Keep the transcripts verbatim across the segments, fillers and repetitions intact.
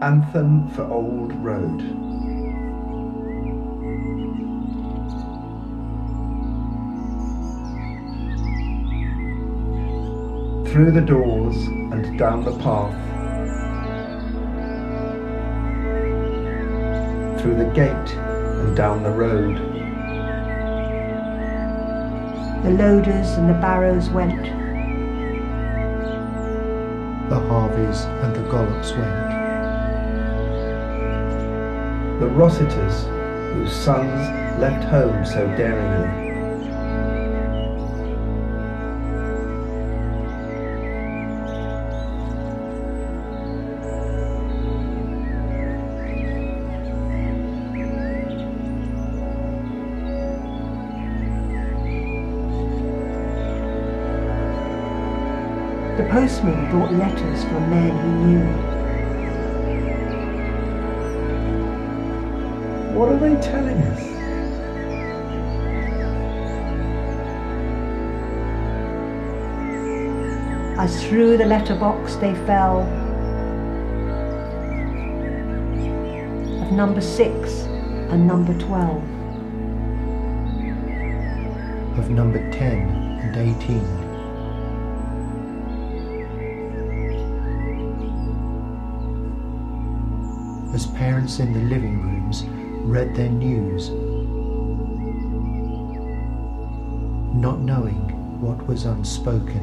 Anthem for Old Road. Through the doors and down the path, through the gate and down the road, the loaders and the barrows went, the Harveys and the Gollops went, the Rossiters whose sons left home so daringly, the postman brought letters from men he knew. What are they telling us? As through the letterbox they fell, of number six and number twelve, of number ten and eighteen. As parents in the living rooms read their news, not knowing what was unspoken,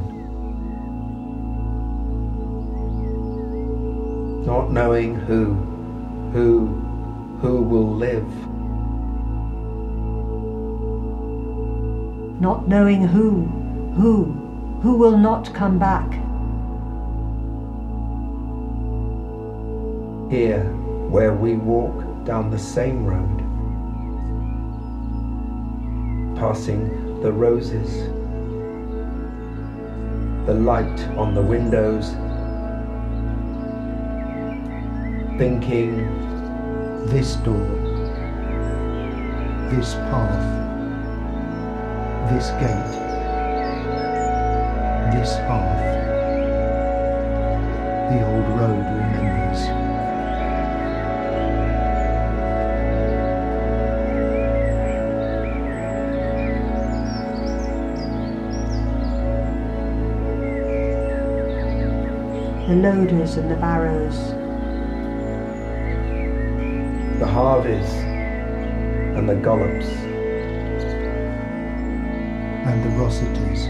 not knowing who, who, who will live, not knowing who, who, who will not come back. Here, where we walk down the same road, passing the roses, the light on the windows, thinking, this door, this path, this gate, this hearth, the old road remembers. The loaders and the barrows, the Harveys and the Gollops, and the Rossiters,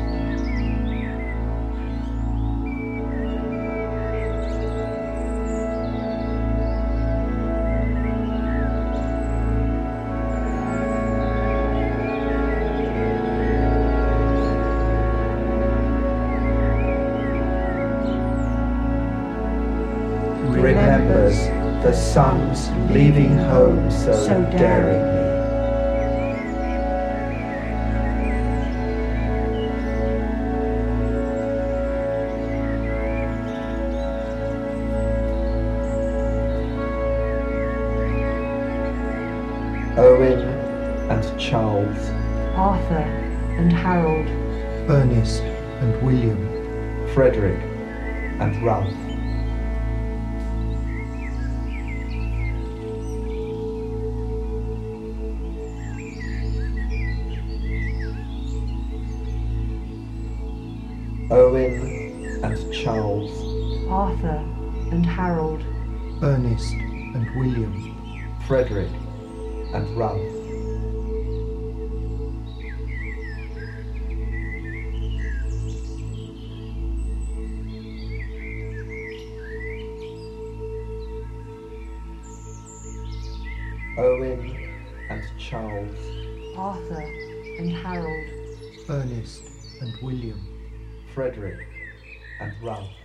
remembers the sons leaving home so, so daringly. Owen and Charles, Arthur and Harold, Ernest and William, Frederick and Ralph, Owen and Charles, Arthur and Harold, Ernest and William, Frederick and Ralph, Owen and Charles, Arthur and Harold, Ernest and William, Frederick and Ralph.